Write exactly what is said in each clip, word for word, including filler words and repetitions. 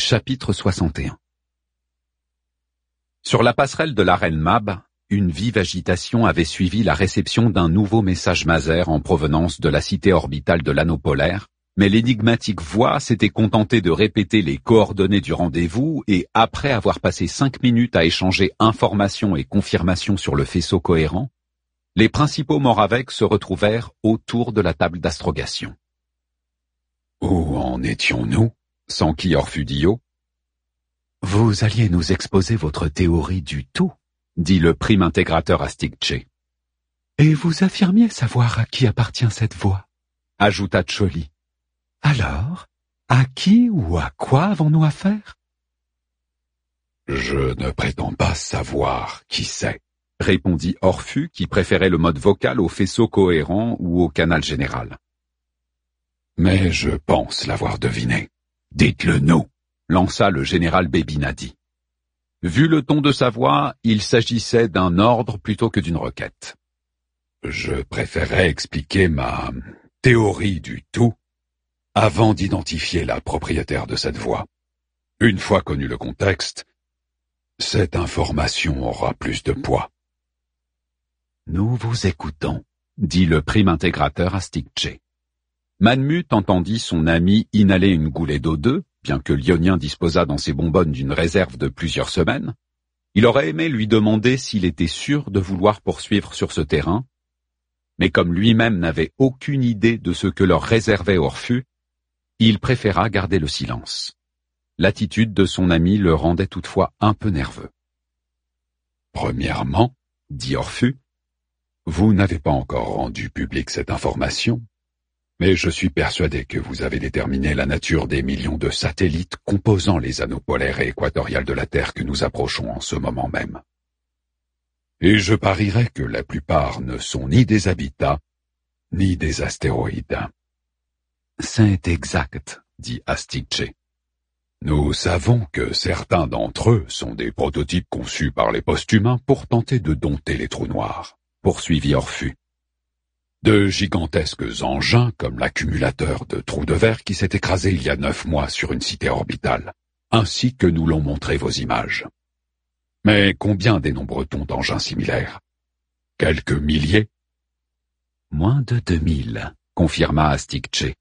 Chapitre soixante et un. Sur la passerelle de l'arène Mab, une vive agitation avait suivi la réception d'un nouveau message maser en provenance de la cité orbitale de l'anneau polaire, mais l'énigmatique voix s'était contentée de répéter les coordonnées du rendez-vous et, après avoir passé cinq minutes à échanger informations et confirmations sur le faisceau cohérent, les principaux Moraveks se retrouvèrent autour de la table d'astrogation. « Où en étions-nous » s'enquit Orfudio. « Vous alliez nous exposer votre théorie du tout, » dit le prime intégrateur Astigche. « Et vous affirmiez savoir à qui appartient cette voix, » ajouta Tcholi. « Alors, à qui ou à quoi avons-nous affaire ?»« Je ne prétends pas savoir qui c'est, » répondit Orfu, qui préférait le mode vocal au faisceau cohérent ou au canal général. « Mais je pense l'avoir deviné. Dites-le nous, » lança le général Bébinadi. Vu le ton de sa voix, il s'agissait d'un ordre plutôt que d'une requête. « Je préférais expliquer ma théorie du tout avant d'identifier la propriétaire de cette voix. Une fois connu le contexte, cette information aura plus de poids. »« Nous vous écoutons, » dit le prime intégrateur Astigche. Manmut entendit son ami inhaler une goulée d'O deux, bien que l'Ionien disposât dans ses bonbonnes d'une réserve de plusieurs semaines. Il aurait aimé lui demander s'il était sûr de vouloir poursuivre sur ce terrain, mais comme lui-même n'avait aucune idée de ce que leur réservait Orfu, il préféra garder le silence. L'attitude de son ami le rendait toutefois un peu nerveux. « Premièrement, » dit Orfu, « vous n'avez pas encore rendu publique cette information, mais je suis persuadé que vous avez déterminé la nature des millions de satellites composant les anneaux polaires et équatoriales de la Terre que nous approchons en ce moment même. Et je parierais que la plupart ne sont ni des habitats, ni des astéroïdes. »« C'est exact, » dit Astigche. « Nous savons que certains d'entre eux sont des prototypes conçus par les post-humains pour tenter de dompter les trous noirs, » poursuivit Orfu. De gigantesques engins comme l'accumulateur de trous de verre qui s'est écrasé il y a neuf mois sur une cité orbitale, ainsi que nous l'ont montré vos images. Mais combien dénombre-t-on d'engins similaires? Quelques milliers? Moins de deux mille, confirma Astigche.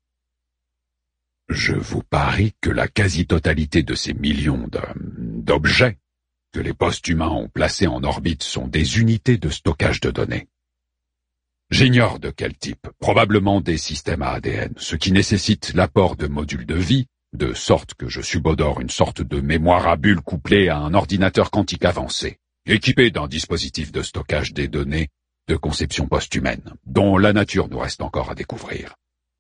Je vous parie que la quasi-totalité de ces millions de, d'objets que les post-humains ont placés en orbite sont des unités de stockage de données. J'ignore de quel type, probablement des systèmes à A D N, ce qui nécessite l'apport de modules de vie, de sorte que je subodore une sorte de mémoire à bulles couplée à un ordinateur quantique avancé, équipé d'un dispositif de stockage des données de conception post-humaine, dont la nature nous reste encore à découvrir.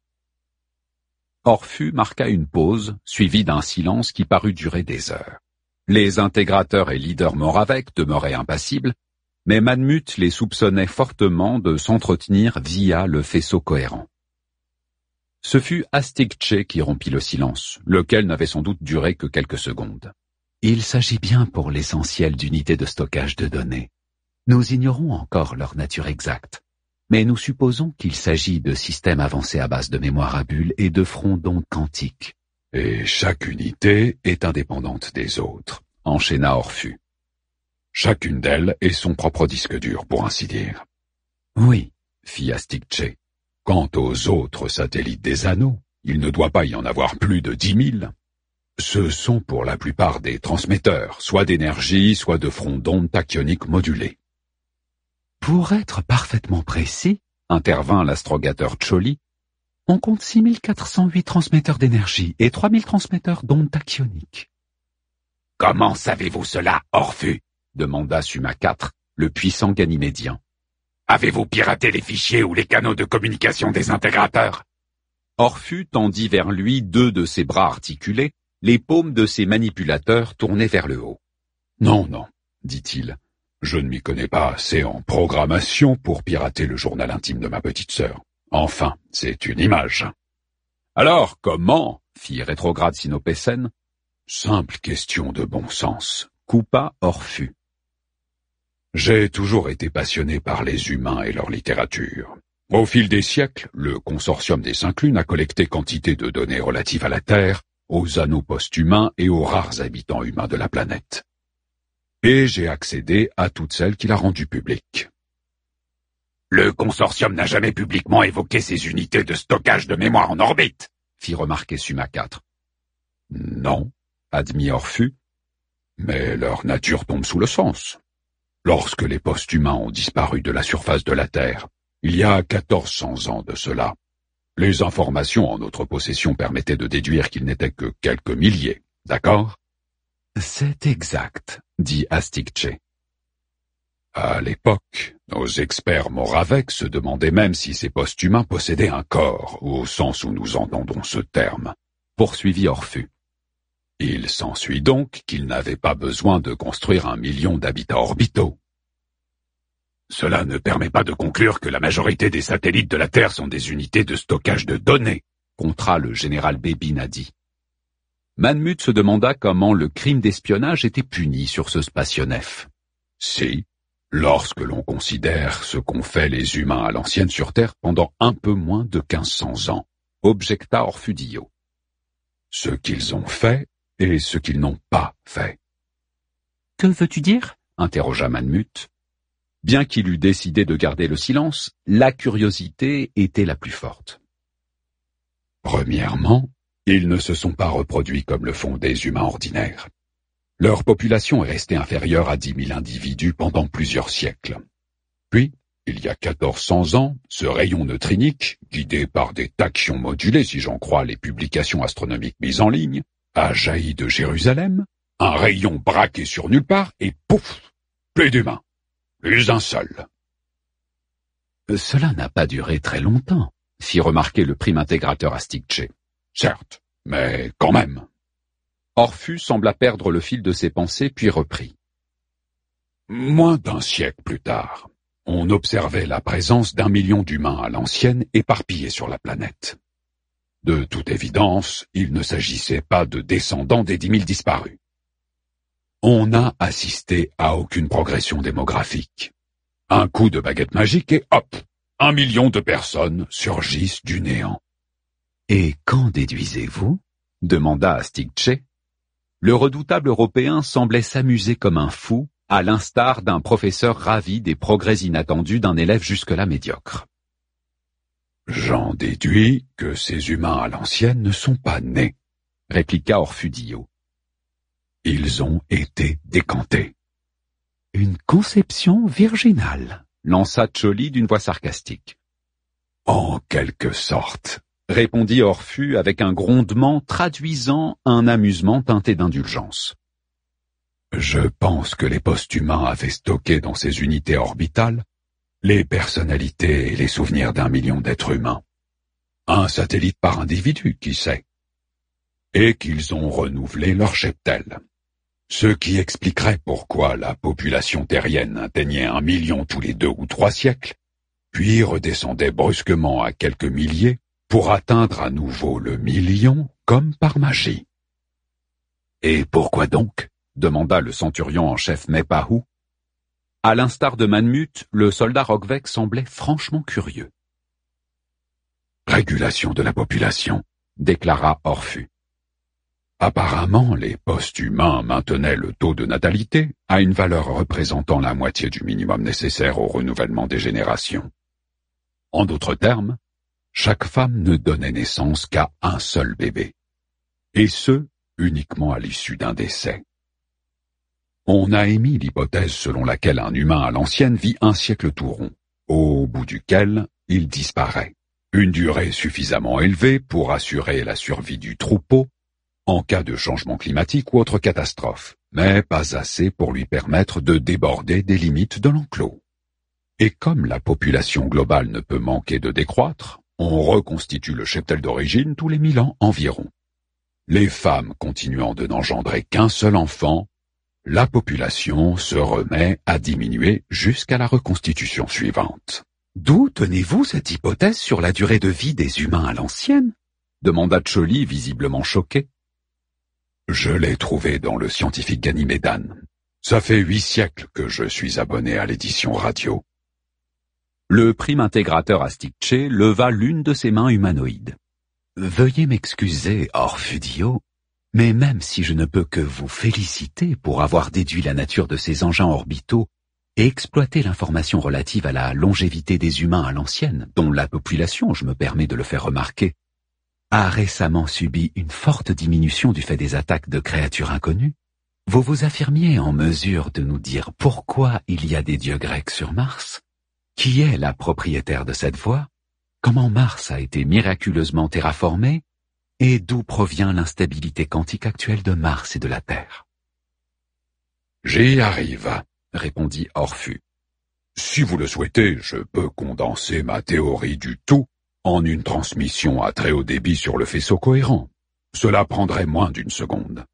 Orfu marqua une pause, suivie d'un silence qui parut durer des heures. Les intégrateurs et leaders Moraveks demeuraient impassibles, mais Manmut les soupçonnait fortement de s'entretenir via le faisceau cohérent. Ce fut Astigche qui rompit le silence, lequel n'avait sans doute duré que quelques secondes. Il s'agit bien pour l'essentiel d'unités de stockage de données. Nous ignorons encore leur nature exacte, mais nous supposons qu'il s'agit de systèmes avancés à base de mémoire à bulles et de fronts d'ondes quantiques. Et chaque unité est indépendante des autres, enchaîna Orfu. Chacune d'elles est son propre disque dur, pour ainsi dire. Oui, fit Astigche. Quant aux autres satellites des anneaux, il ne doit pas y en avoir plus de dix mille. Ce sont pour la plupart des transmetteurs, soit d'énergie, soit de fronts d'ondes tachyoniques modulés. Pour être parfaitement précis, intervint l'astrogateur Tcholi, on compte six mille quatre cent huit transmetteurs d'énergie et trois mille transmetteurs d'ondes tachyoniques. Comment savez-vous cela, Orfu? Demanda Suma quatre, le puissant ganymédien. Avez-vous piraté les fichiers ou les canaux de communication des intégrateurs? Orfu tendit vers lui deux de ses bras articulés, les paumes de ses manipulateurs tournées vers le haut. Non, non, dit-il, je ne m'y connais pas assez en programmation pour pirater le journal intime de ma petite sœur. Enfin, c'est une image. Alors, comment? Fit Rétrograde Sinopécène. Simple question de bon sens, coupa Orfu. J'ai toujours été passionné par les humains et leur littérature. Au fil des siècles, le consortium des cinq lunes a collecté quantité de données relatives à la Terre, aux anneaux post-humains et aux rares habitants humains de la planète. Et j'ai accédé à toutes celles qu'il a rendues publiques. Le consortium n'a jamais publiquement évoqué ces unités de stockage de mémoire en orbite, fit remarquer Suma quatre. Non, admit Orpheus, mais leur nature tombe sous le sens. Lorsque les post-humains ont disparu de la surface de la Terre, il y a quatorze cents ans de cela, les informations en notre possession permettaient de déduire qu'ils n'étaient que quelques milliers, d'accord? C'est exact, dit Astigche. À l'époque, nos experts Moravec se demandaient même si ces post-humains possédaient un corps, au sens où nous entendons ce terme, poursuivit Orpheus. Il s'ensuit donc qu'ils n'avaient pas besoin de construire un million d'habitats orbitaux. Cela ne permet pas de conclure que la majorité des satellites de la Terre sont des unités de stockage de données, contra le général Bébinadi. Manmut se demanda comment le crime d'espionnage était puni sur ce spationef. Si, lorsque l'on considère ce qu'ont fait les humains à l'ancienne sur Terre pendant un peu moins de quinze cents ans, objecta Orfudio. Ce qu'ils ont fait et ce qu'ils n'ont pas fait. Que veux-tu dire? Interrogea Manmut. Bien qu'il eût décidé de garder le silence, la curiosité était la plus forte. Premièrement, ils ne se sont pas reproduits comme le font des humains ordinaires. Leur population est restée inférieure à dix mille individus pendant plusieurs siècles. Puis, il y a quatorze cents ans, ce rayon neutrinique, guidé par des tachyons modulés si j'en crois les publications astronomiques mises en ligne, a jailli de Jérusalem, un rayon braqué sur nulle part et pouf, plus d'humains. Plus un seul. Cela n'a pas duré très longtemps, fit remarquer le prime intégrateur Astigche. Certes, mais quand même. Orpheus sembla perdre le fil de ses pensées, puis reprit. Moins d'un siècle plus tard, on observait la présence d'un million d'humains à l'ancienne éparpillés sur la planète. De toute évidence, il ne s'agissait pas de descendants des dix mille disparus. On n'a assisté à aucune progression démographique. Un coup de baguette magique et hop, un million de personnes surgissent du néant. Et qu'en déduisez-vous? Demanda Astigche. Le redoutable Européen semblait s'amuser comme un fou, à l'instar d'un professeur ravi des progrès inattendus d'un élève jusque-là médiocre. J'en déduis que ces humains à l'ancienne ne sont pas nés, répliqua Orfudio. Ils ont été décantés. Une conception virginale, lança Choli d'une voix sarcastique. En quelque sorte, répondit Orpheus avec un grondement traduisant un amusement teinté d'indulgence. Je pense que les post-humains avaient stocké dans ces unités orbitales les personnalités et les souvenirs d'un million d'êtres humains. Un satellite par individu, qui sait. Et qu'ils ont renouvelé leur cheptel. Ce qui expliquerait pourquoi la population terrienne atteignait un million tous les deux ou trois siècles, puis redescendait brusquement à quelques milliers pour atteindre à nouveau le million comme par magie. Et pourquoi donc? Demanda le centurion en chef Mepahou. À l'instar de Manmut, le soldat Rockvec semblait franchement curieux. Régulation de la population, déclara Orpheus. Apparemment, les post-humains maintenaient le taux de natalité à une valeur représentant la moitié du minimum nécessaire au renouvellement des générations. En d'autres termes, chaque femme ne donnait naissance qu'à un seul bébé, et ce, uniquement à l'issue d'un décès. On a émis l'hypothèse selon laquelle un humain à l'ancienne vit un siècle tout rond, au bout duquel il disparaît, une durée suffisamment élevée pour assurer la survie du troupeau en cas de changement climatique ou autre catastrophe, mais pas assez pour lui permettre de déborder des limites de l'enclos. Et comme la population globale ne peut manquer de décroître, on reconstitue le cheptel d'origine tous les mille ans environ. Les femmes continuant de n'engendrer qu'un seul enfant, la population se remet à diminuer jusqu'à la reconstitution suivante. D'où tenez-vous cette hypothèse sur la durée de vie des humains à l'ancienne? Demanda Choli, visiblement choqué. Je l'ai trouvé dans le scientifique Ganymédan. Ça fait huit siècles que je suis abonné à l'édition radio. Le prime intégrateur Astigche leva l'une de ses mains humanoïdes. Veuillez m'excuser, Orfudio, Mais même si je ne peux que vous féliciter pour avoir déduit la nature de ces engins orbitaux et exploité l'information relative à la longévité des humains à l'ancienne, dont la population, je me permets de le faire remarquer, a récemment subi une forte diminution du fait des attaques de créatures inconnues, vous vous affirmiez en mesure de nous dire pourquoi il y a des dieux grecs sur Mars? Qui est la propriétaire de cette voie? Comment Mars a été miraculeusement terraformé? Et d'où provient l'instabilité quantique actuelle de Mars et de la Terre? J'y arrive, répondit Orphue. Si vous le souhaitez, je peux condenser ma théorie du tout en une transmission à très haut débit sur le faisceau cohérent. Cela prendrait moins d'une seconde.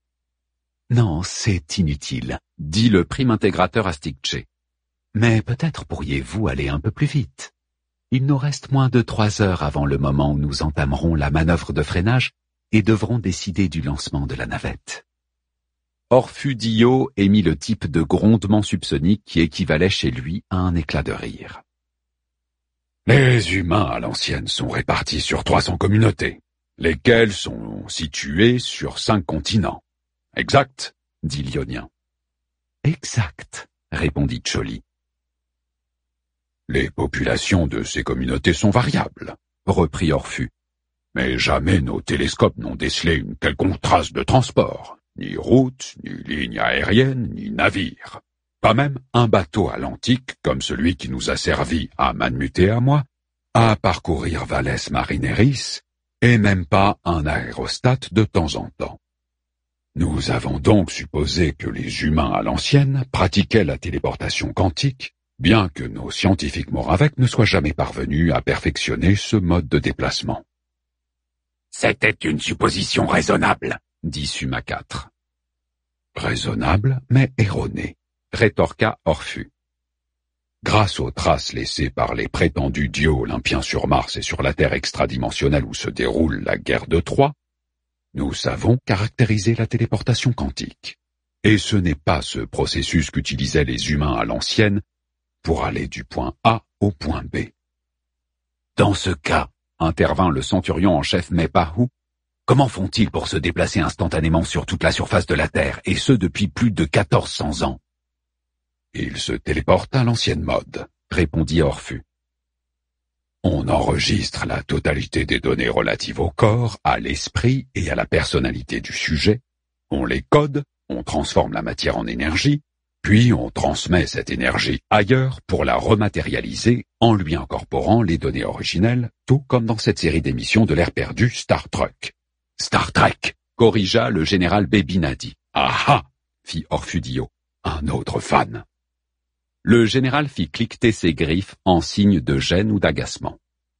Non, c'est inutile, dit le prime intégrateur Astigché. Mais peut-être pourriez-vous aller un peu plus vite. Il nous reste moins de trois heures avant le moment où nous entamerons la manœuvre de freinage et devrons décider du lancement de la navette. Orphue Dio émit le type de grondement subsonique qui équivalait chez lui à un éclat de rire. Les humains à l'ancienne sont répartis sur trois cents communautés, lesquelles sont situées sur cinq continents. Exact, dit l'Ionien. Exact, répondit Tcholi. Les populations de ces communautés sont variables, reprit Orphue. Mais jamais nos télescopes n'ont décelé une quelconque trace de transport, ni route, ni ligne aérienne, ni navire. Pas même un bateau à l'antique, comme celui qui nous a servi à Manmut et à moi, à parcourir Valles Marineris, et même pas un aérostat de temps en temps. Nous avons donc supposé que les humains à l'ancienne pratiquaient la téléportation quantique, bien que nos scientifiques Moravec ne soient jamais parvenus à perfectionner ce mode de déplacement. C'était une supposition raisonnable, dit Suma quatre. Raisonnable, mais erronée, rétorqua Orphue. Grâce aux traces laissées par les prétendus dieux olympiens sur Mars et sur la Terre extradimensionnelle où se déroule la guerre de Troie, nous savons caractériser la téléportation quantique. Et ce n'est pas ce processus qu'utilisaient les humains à l'ancienne pour aller du point A au point B. Dans ce cas, intervint le centurion en chef Mepahu, comment font-ils pour se déplacer instantanément sur toute la surface de la Terre, et ce depuis plus de quatorze cents ans? Ils se téléportent à l'ancienne mode, répondit Orphue. On enregistre la totalité des données relatives au corps, à l'esprit et à la personnalité du sujet, on les code, on transforme la matière en énergie, puis on transmet cette énergie ailleurs pour la rematérialiser en lui incorporant les données originelles, tout comme dans cette série d'émissions de l'ère perdue Star Trek. Star Trek, corrigea le général Bébinadi. Ah ah, fit Orphue Dio, un autre fan. Le général fit cliqueter ses griffes en signe de gêne ou d'agacement.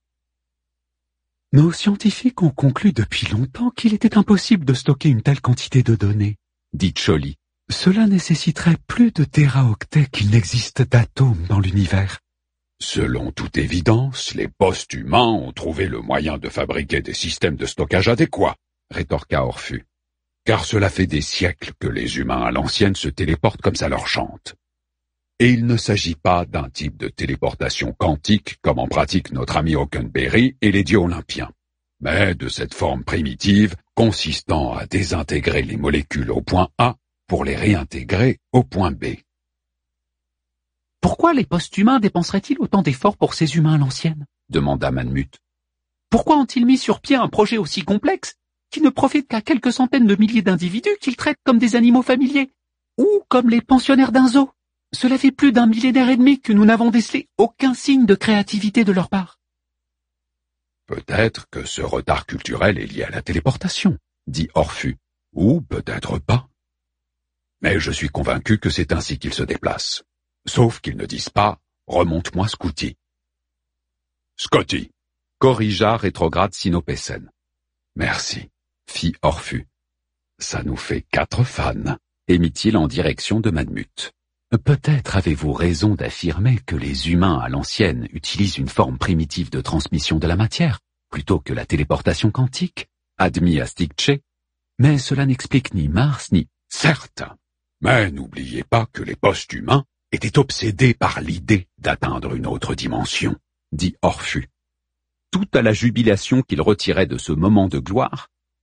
Nos scientifiques ont conclu depuis longtemps qu'il était impossible de stocker une telle quantité de données, dit Tcholi. Cela nécessiterait plus de téraoctets qu'il n'existe d'atomes dans l'univers. Selon toute évidence, les post-humains ont trouvé le moyen de fabriquer des systèmes de stockage adéquats, rétorqua Orphue. Car cela fait des siècles que les humains à l'ancienne se téléportent comme ça leur chante. Et il ne s'agit pas d'un type de téléportation quantique comme en pratique notre ami Hockenberry et les dieux olympiens, mais de cette forme primitive consistant à désintégrer les molécules au point A pour les réintégrer au point B. Pourquoi les post-humains dépenseraient-ils autant d'efforts pour ces humains à l'ancienne? Demanda Manmut. Pourquoi ont-ils mis sur pied un projet aussi complexe qui ne profite qu'à quelques centaines de milliers d'individus qu'ils traitent comme des animaux familiers ou comme les pensionnaires d'un zoo? Cela fait plus d'un millénaire et demi que nous n'avons décelé aucun signe de créativité de leur part. Peut-être que ce retard culturel est lié à la téléportation, dit Orphue, ou peut-être pas. Mais je suis convaincu que c'est ainsi qu'ils se déplacent. Sauf qu'ils ne disent pas « remonte-moi Scotty ». Scotty, corrigea rétrograde Sinopécène. Merci, fit Orphue. Ça nous fait quatre fans, émit-il en direction de Manmut. Peut-être avez-vous raison d'affirmer que les humains à l'ancienne utilisent une forme primitive de transmission de la matière, plutôt que la téléportation quantique, admis Astigché, mais cela n'explique ni Mars ni... Certes, mais n'oubliez pas que les post-humains étaient obsédés par l'idée d'atteindre une autre dimension, dit Orphue. Tout à la jubilation qu'il retirait de ce moment de gloire,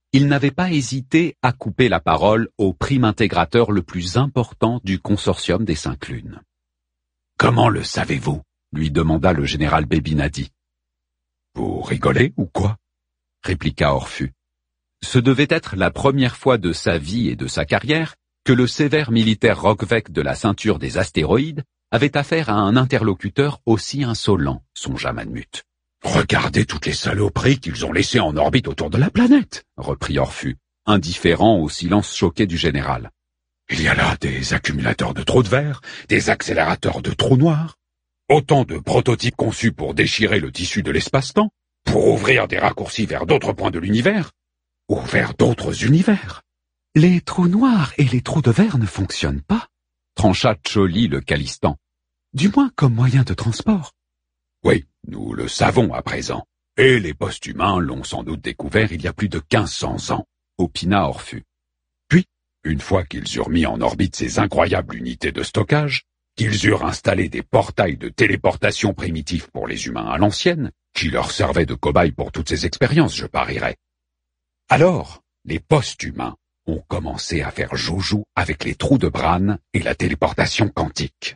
Il n'avait pas hésité à couper la parole au prime intégrateur le plus important du consortium des Cinq Lunes. « Comment le savez-vous » lui demanda le général Bébinadi. « Vous rigolez ou quoi ?» répliqua Orpheus. Ce devait être la première fois de sa vie et de sa carrière que le sévère militaire Rockvec de la ceinture des astéroïdes avait affaire à un interlocuteur aussi insolent, songea Manmut. « Regardez toutes les saloperies qu'ils ont laissées en orbite autour de la planète, reprit Orpheus, indifférent au silence choqué du général. Il y a là des accumulateurs de trous de verre, des accélérateurs de trous noirs, autant de prototypes conçus pour déchirer le tissu de l'espace-temps, pour ouvrir des raccourcis vers d'autres points de l'univers, ou vers d'autres univers. Les trous noirs et les trous de verre ne fonctionnent pas, trancha Tcholi le Calistan, du moins comme moyen de transport. Oui, nous le savons à présent, et les post-humains l'ont sans doute découvert il y a plus de quinze cents ans, opina Orpheus. Puis, une fois qu'ils eurent mis en orbite ces incroyables unités de stockage, qu'ils eurent installé des portails de téléportation primitifs pour les humains à l'ancienne, qui leur servaient de cobayes pour toutes ces expériences, je parierais. Alors, les post-humains ont commencé à faire joujou avec les trous de Bran et la téléportation quantique.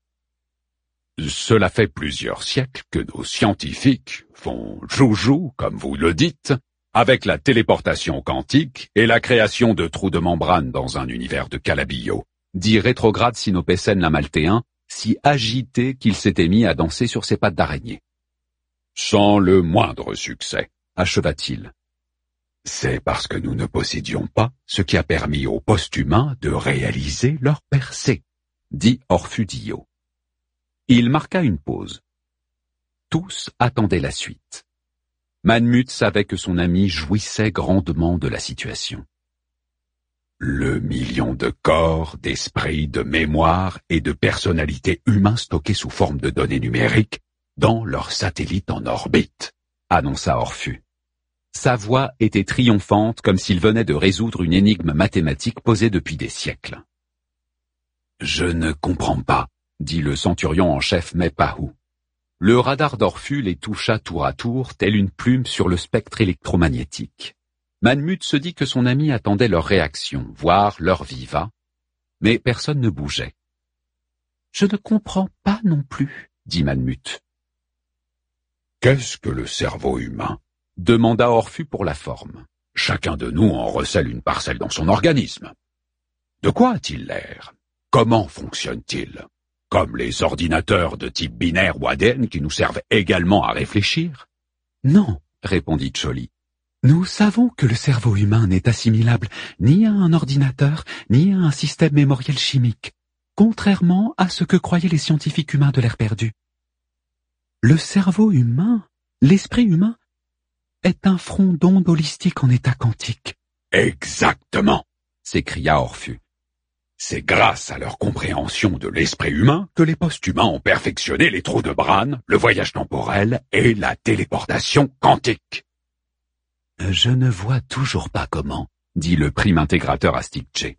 Cela fait plusieurs siècles que nos scientifiques font joujou, comme vous le dites, avec la téléportation quantique et la création de trous de membrane dans un univers de Calabillo, dit rétrograde Sinopécène l'Amaltéen, si agité qu'il s'était mis à danser sur ses pattes d'araignée. Sans le moindre succès, acheva-t-il. C'est parce que nous ne possédions pas ce qui a permis aux post-humains de réaliser leur percée, dit Orpheus Dio. Il marqua une pause. Tous attendaient la suite. Manmut savait que son ami jouissait grandement de la situation. Le million de corps, d'esprits, de mémoire et de personnalités humains stockés sous forme de données numériques dans leur satellite en orbite, annonça Orpheus. Sa voix était triomphante comme s'il venait de résoudre une énigme mathématique posée depuis des siècles. « Je ne comprends pas, » dit le centurion en chef Mepahou. Le radar d'Orpheus les toucha tour à tour, telle une plume sur le spectre électromagnétique. Manmut se dit que son ami attendait leur réaction, voire leur viva, mais personne ne bougeait. « Je ne comprends pas non plus, » dit Manmut. « Qu'est-ce que le cerveau humain ?» demanda Orpheus pour la forme. « Chacun de nous en recèle une parcelle dans son organisme. De quoi a-t-il l'air? Comment fonctionne-t-il? Comme les ordinateurs de type binaire ou A D N qui nous servent également à réfléchir? » Non, répondit Tcholi. Nous savons que le cerveau humain n'est assimilable ni à un ordinateur, ni à un système mémoriel chimique, contrairement à ce que croyaient les scientifiques humains de l'ère perdue. Le cerveau humain, l'esprit humain, est un front d'onde holistique en état quantique. Exactement, s'écria Orpheus. C'est grâce à leur compréhension de l'esprit humain que les post-humains ont perfectionné les trous de Bran, le voyage temporel et la téléportation quantique. Je ne vois toujours pas comment, dit le prime intégrateur Asticché.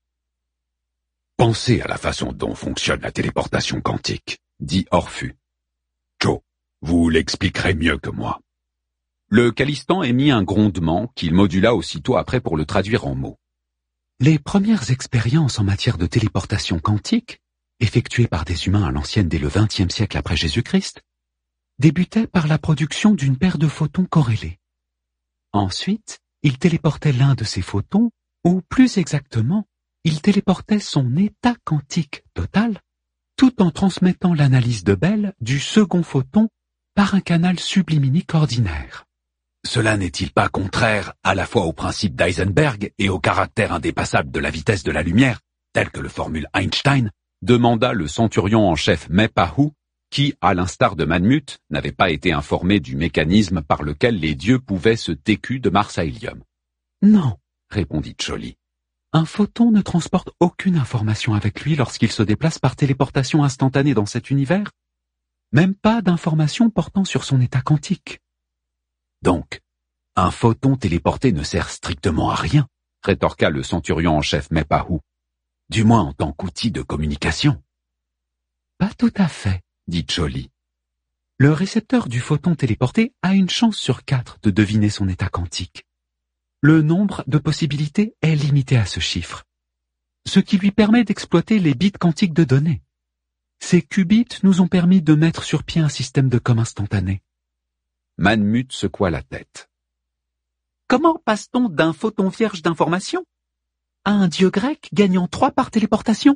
Pensez à la façon dont fonctionne la téléportation quantique, dit Orpheus. Joe, vous l'expliquerez mieux que moi. Le Calistan émit un grondement qu'il modula aussitôt après pour le traduire en mots. Les premières expériences en matière de téléportation quantique, effectuées par des humains à l'ancienne dès le vingtième siècle après Jésus-Christ, débutaient par la production d'une paire de photons corrélés. Ensuite, ils téléportaient l'un de ces photons, ou plus exactement, ils téléportaient son état quantique total, tout en transmettant l'analyse de Bell du second photon par un canal subliminique ordinaire. Cela n'est-il pas contraire à la fois au principe d'Heisenberg et au caractère indépassable de la vitesse de la lumière, tel que le formule Einstein, demanda le centurion en chef Mepahou, qui, à l'instar de Manmut, n'avait pas été informé du mécanisme par lequel les dieux pouvaient se técu de Mars à Hélium. Non, répondit Tcholi. Un photon ne transporte aucune information avec lui lorsqu'il se déplace par téléportation instantanée dans cet univers, même pas d'informations portant sur son état quantique. Donc, un photon téléporté ne sert strictement à rien, rétorqua le centurion en chef Mepahou, du moins en tant qu'outil de communication. Pas tout à fait, dit Tcholi. Le récepteur du photon téléporté a une chance sur quatre de deviner son état quantique. Le nombre de possibilités est limité à ce chiffre, ce qui lui permet d'exploiter les bits quantiques de données. Ces qubits nous ont permis de mettre sur pied un système de com instantané. Manmut secoua la tête. Comment passe-t-on d'un photon vierge d'information à un dieu grec gagnant trois par téléportation?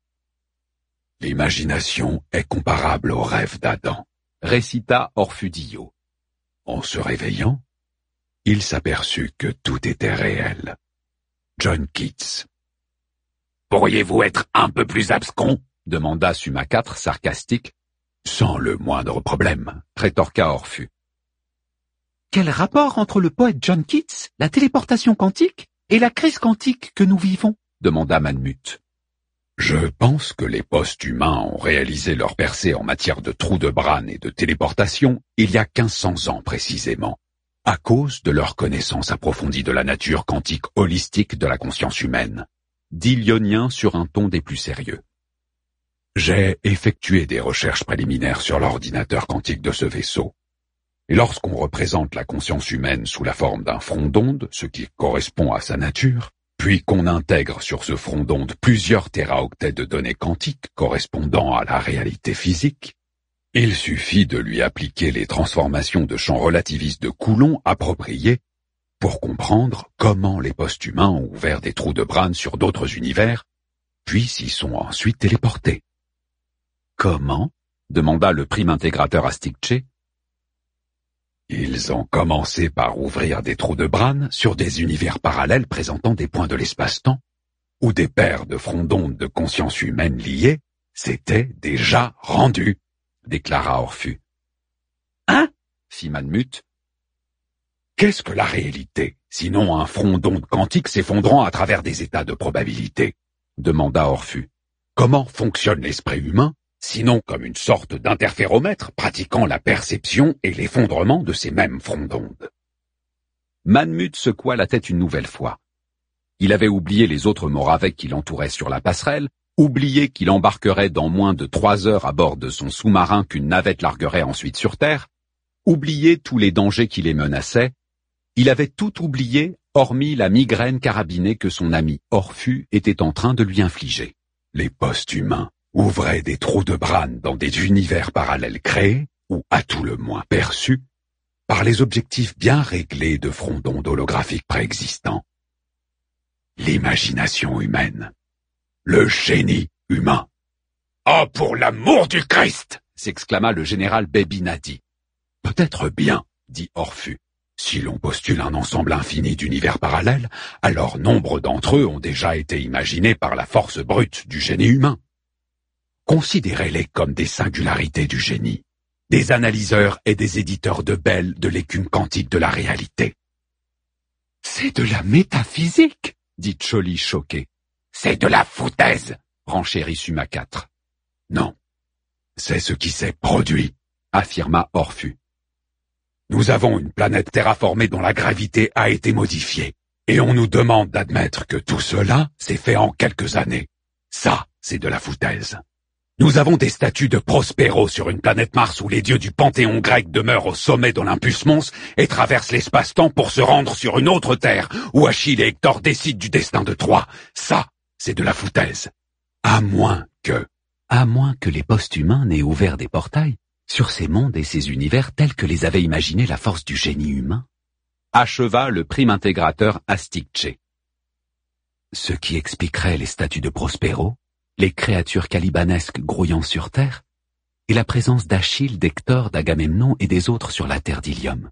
L'imagination est comparable au rêve d'Adam, récita Orfudio. En se réveillant, il s'aperçut que tout était réel. John Keats. Pourriez-vous être un peu plus abscon? demanda Suma quatre sarcastique. Sans le moindre problème, rétorqua Orphu. Quel rapport entre le poète John Keats, la téléportation quantique et la crise quantique que nous vivons? demanda Manmut. Je pense que les post-humains ont réalisé leur percée en matière de trous de Bran et de téléportation il y a quinze cents ans précisément, à cause de leur connaissance approfondie de la nature quantique holistique de la conscience humaine, dit Lionien sur un ton des plus sérieux. J'ai effectué des recherches préliminaires sur l'ordinateur quantique de ce vaisseau. Et lorsqu'on représente la conscience humaine sous la forme d'un front d'onde, ce qui correspond à sa nature, puis qu'on intègre sur ce front d'onde plusieurs téraoctets de données quantiques correspondant à la réalité physique, il suffit de lui appliquer les transformations de champs relativistes de Coulomb appropriées pour comprendre comment les post-humains ont ouvert des trous de Bran sur d'autres univers, puis s'y sont ensuite téléportés. Comment? demanda le prime intégrateur Asticce. Ils ont commencé par ouvrir des trous de Bran sur des univers parallèles présentant des points de l'espace-temps, où des paires de fronts d'onde de conscience humaine liés s'étaient déjà rendus, déclara Orphu. Hein? fit Manmut. Qu'est-ce que la réalité, sinon un front d'onde quantique s'effondrant à travers des états de probabilité? demanda Orphu. Comment fonctionne l'esprit humain, sinon comme une sorte d'interféromètre pratiquant la perception et l'effondrement de ces mêmes fronts d'onde? Manmut secoua la tête une nouvelle fois. Il avait oublié les autres Moraveks qui l'entouraient sur la passerelle, oublié qu'il embarquerait dans moins de trois heures à bord de son sous-marin qu'une navette larguerait ensuite sur Terre, oublié tous les dangers qui les menaçaient. Il avait tout oublié, hormis la migraine carabinée que son ami Orphu était en train de lui infliger. Les post-humains ouvraient des trous de Bran dans des univers parallèles créés, ou à tout le moins perçus, par les objectifs bien réglés de fronts d'onde holographiques préexistants. L'imagination humaine. Le génie humain. « Oh, pour l'amour du Christ !» s'exclama le général Bébinadi. « Peut-être bien, dit Orphu. Si l'on postule un ensemble infini d'univers parallèles, alors nombre d'entre eux ont déjà été imaginés par la force brute du génie humain. Considérez-les comme des singularités du génie, des analyseurs et des éditeurs de Bell de l'écume quantique de la réalité. »« C'est de la métaphysique !» dit Choli choqué. « C'est de la foutaise !» renchérit Suma quatre. « Non, c'est ce qui s'est produit !» affirma Orphu. Nous avons une planète terraformée dont la gravité a été modifiée, et on nous demande d'admettre que tout cela s'est fait en quelques années. Ça, c'est de la foutaise. Nous avons des statues de Prospero sur une planète Mars où les dieux du panthéon grec demeurent au sommet d'Olympus Mons et traversent l'espace-temps pour se rendre sur une autre terre où Achille et Hector décident du destin de Troie. Ça, c'est de la foutaise. À moins que... À moins que les post-humains n'aient ouvert des portails sur ces mondes et ces univers tels que les avait imaginés la force du génie humain, acheva le prime intégrateur Asticce. Ce qui expliquerait les statues de Prospero, les créatures calibanesques grouillant sur Terre, et la présence d'Achille, d'Hector, d'Agamemnon et des autres sur la Terre d'Ilium.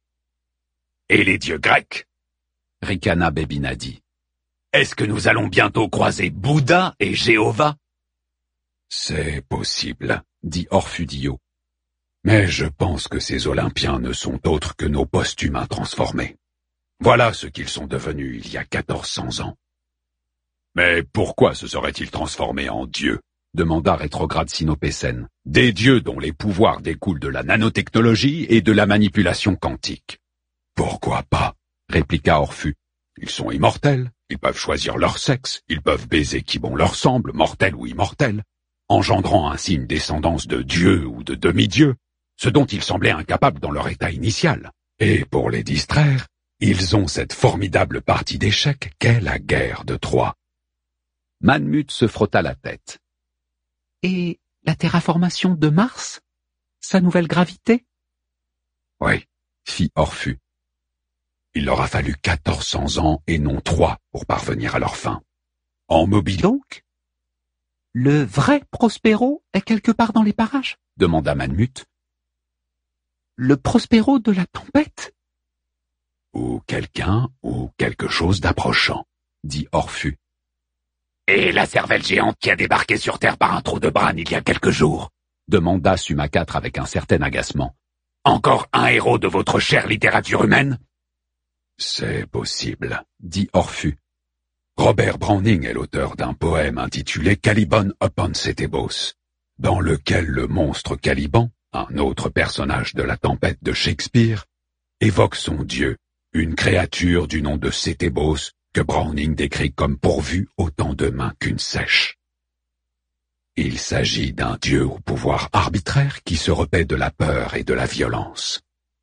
« Et les dieux grecs ?» ricana Bébinadi. « Est-ce que nous allons bientôt croiser Bouddha et Jéhovah ?» C'est possible, dit Orfudio. Mais je pense que ces Olympiens ne sont autres que nos post-humains transformés. Voilà ce qu'ils sont devenus il y a quatorze cents ans. Mais pourquoi se seraient-ils transformés en dieux? demanda Rétrograde Sinopécène. Des dieux dont les pouvoirs découlent de la nanotechnologie et de la manipulation quantique. Pourquoi pas? répliqua Orphu. Ils sont immortels, ils peuvent choisir leur sexe, ils peuvent baiser qui bon leur semble, mortel ou immortel, engendrant ainsi une descendance de dieux ou de demi-dieux, ce dont ils semblaient incapables dans leur état initial. Et pour les distraire, Ils ont cette formidable partie d'échecs qu'est la guerre de Troie. Manmut se frotta la tête. Et la terraformation de Mars? Sa nouvelle gravité? Oui, fit Orphue. Il leur a fallu quatorze cents ans et non trois pour parvenir à leur fin. En mobile donc? Le vrai Prospero est quelque part dans les parages? demanda Manmut. Le Prospero de la tempête? Ou quelqu'un ou quelque chose d'approchant, dit Orphue. Et la cervelle géante qui a débarqué sur Terre par un trou de Bran il y a quelques jours? demanda Suma quatre avec un certain agacement. Encore un héros de votre chère littérature humaine? C'est possible, dit Orphue. Robert Browning est l'auteur d'un poème intitulé Caliban upon Setebos, dans lequel le monstre Caliban, un autre personnage de la tempête de Shakespeare, évoque son dieu, une créature du nom de Setebos que Browning décrit comme pourvu autant de mains qu'une sèche. Il s'agit d'un dieu au pouvoir arbitraire qui se repaît de la peur et de la violence.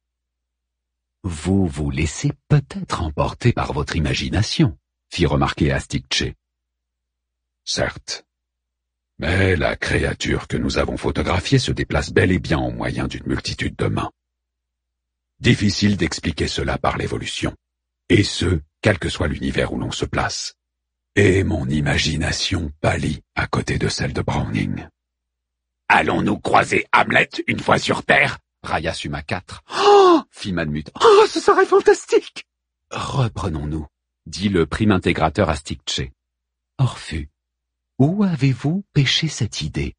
Vous vous laissez peut-être emporter par votre imagination, fit remarquer Asticché. Certes. Mais la créature que nous avons photographiée se déplace bel et bien au moyen d'une multitude de mains. Difficile d'expliquer cela par l'évolution, et ce, quel que soit l'univers où l'on se place. Et mon imagination pâlit à côté de celle de Browning. Allons-nous croiser Hamlet une fois sur Terre? Railla Suma quatre. Oh! fit Manmut. Oh, ce serait fantastique! Reprenons-nous, dit le prime intégrateur Asticché. Orphue, où avez-vous pêché cette idée?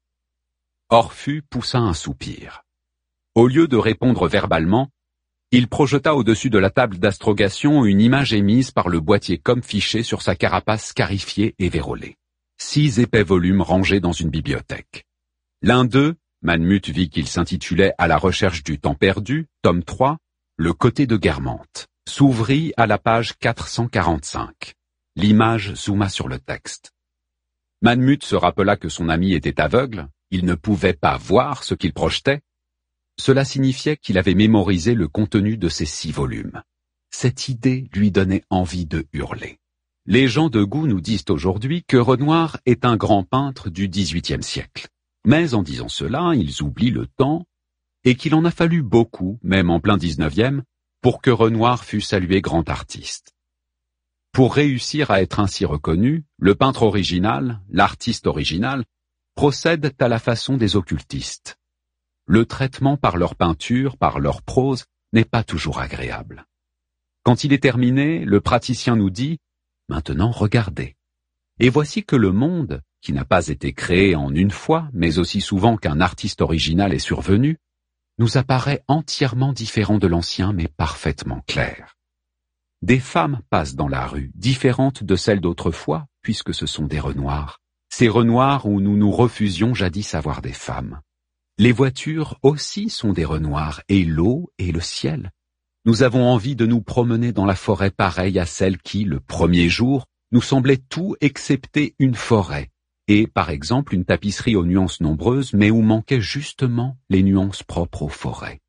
Orphue poussa un soupir. Au lieu de répondre verbalement, il projeta au-dessus de la table d'astrogation une image émise par le boîtier comme fiché sur sa carapace scarifiée et vérolée. Six épais volumes rangés dans une bibliothèque. L'un d'eux, Manmut vit qu'il s'intitulait « À la recherche du temps perdu », tome trois, le côté de Guermantes, s'ouvrit à la page quatre cent quarante-cinq. L'image zooma sur le texte. Manmut se rappela que son ami était aveugle, il ne pouvait pas voir ce qu'il projetait. Cela signifiait qu'il avait mémorisé le contenu de ces six volumes. Cette idée lui donnait envie de hurler. Les gens de goût nous disent aujourd'hui que Renoir est un grand peintre du dix-huitième siècle. Mais en disant cela, ils oublient le temps et qu'il en a fallu beaucoup, même en plein dix-neuvième, pour que Renoir fût salué grand artiste. Pour réussir à être ainsi reconnu, le peintre original, l'artiste original, procèdent à la façon des occultistes. Le traitement par leur peinture, par leur prose, n'est pas toujours agréable. Quand il est terminé, le praticien nous dit « Maintenant regardez ». Et voici que le monde, qui n'a pas été créé en une fois, mais aussi souvent qu'un artiste original est survenu, nous apparaît entièrement différent de l'ancien, mais parfaitement clair. Des femmes passent dans la rue, différentes de celles d'autrefois, puisque ce sont des Renoirs. Ces Renoirs où nous nous refusions jadis à voir des femmes. Les voitures aussi sont des Renoirs, et l'eau et le ciel. Nous avons envie de nous promener dans la forêt pareille à celle qui, le premier jour, nous semblait tout excepté une forêt, et par exemple une tapisserie aux nuances nombreuses, mais où manquaient justement les nuances propres aux forêts.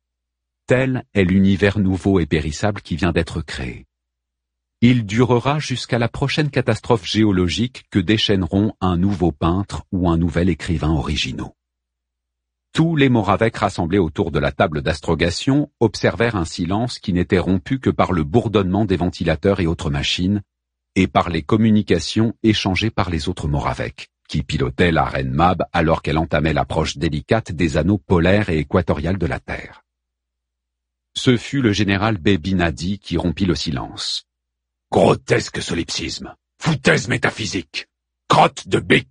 Tel est l'univers nouveau et périssable qui vient d'être créé. Il durera jusqu'à la prochaine catastrophe géologique que déchaîneront un nouveau peintre ou un nouvel écrivain originaux. Tous les Moraveks rassemblés autour de la table d'astrogation observèrent un silence qui n'était rompu que par le bourdonnement des ventilateurs et autres machines, et par les communications échangées par les autres Moraveks, qui pilotaient la reine Mab alors qu'elle entamait l'approche délicate des anneaux polaires et équatoriales de la Terre. Ce fut le général Bébinadi qui rompit le silence. « Grotesque solipsisme, foutaise métaphysique, crotte de bique !»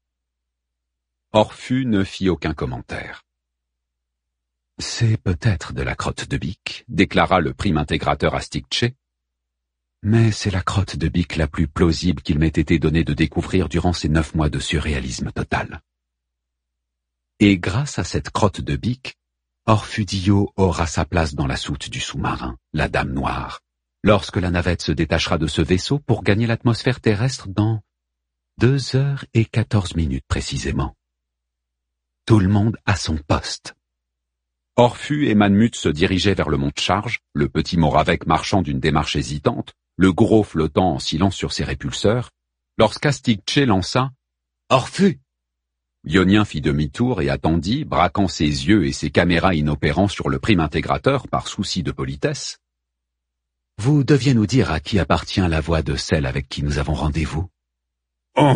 Orphue ne fit aucun commentaire. « C'est peut-être de la crotte de bique, » déclara le prime intégrateur Asticché, « mais c'est la crotte de bique la plus plausible qu'il m'ait été donné de découvrir durant ces neuf mois de surréalisme total. » Et grâce à cette crotte de bique, Orphue Dillot aura sa place dans la soute du sous-marin, la Dame Noire, lorsque la navette se détachera de ce vaisseau pour gagner l'atmosphère terrestre dans deux heures et quatorze minutes précisément. Tout le monde à son poste. Orpheus et Manmut se dirigeaient vers le mont de charge, le petit Moravec marchant d'une démarche hésitante, le gros flottant en silence sur ses répulseurs, lorsqu'Astigche lança « Orpheus !» Ionien fit demi-tour et attendit, braquant ses yeux et ses caméras inopérants sur le prime intégrateur par souci de politesse. « Vous deviez nous dire à qui appartient la voix de celle avec qui nous avons rendez-vous. »« Oh !»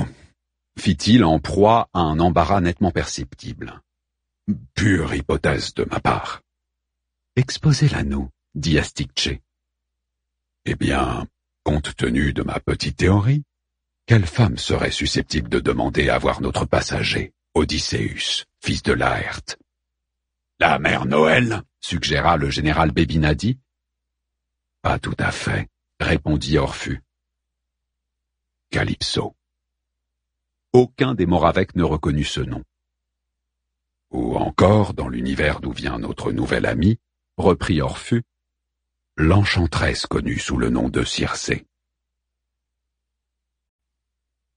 fit-il en proie à un embarras nettement perceptible. « Pure hypothèse de ma part. »« Exposez-la nous, » dit Astigche. « Eh bien, compte tenu de ma petite théorie, quelle femme serait susceptible de demander à voir notre passager, Odysseus, fils de Laërte? »« La mère Noël » suggéra le général Bébinadi. « Pas tout à fait, » répondit Orpheus. « Calypso. » Aucun des Moraveks ne reconnut ce nom. « Ou encore, dans l'univers d'où vient notre nouvel ami, reprit Orpheus, l'enchanteresse connue sous le nom de Circé. »